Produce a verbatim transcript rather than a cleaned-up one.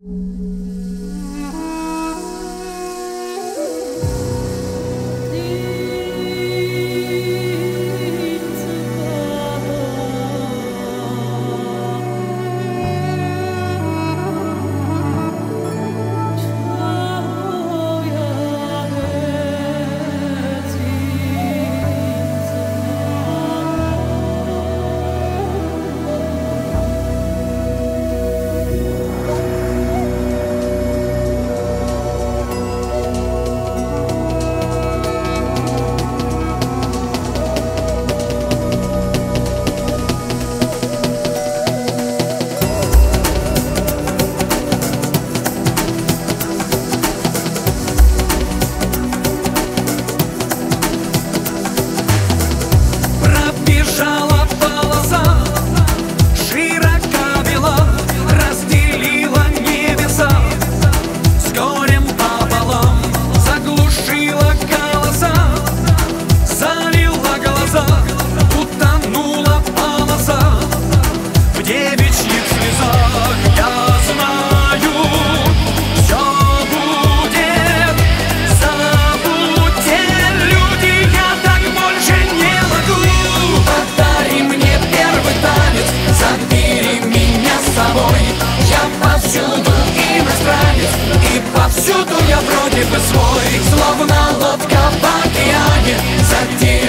Пробежала полоса, широка бела, разделила небеса с горем пополам, заглушила голоса, залила глаза, утонула полоса в девичьих слезах. Я знаю, все будет, забудьте, люди, я так больше не могу. Подари мне первый танец, забери меня с собой. Я повсюду иностранец, и повсюду я вроде бы свой. Словно лодка в океане, затем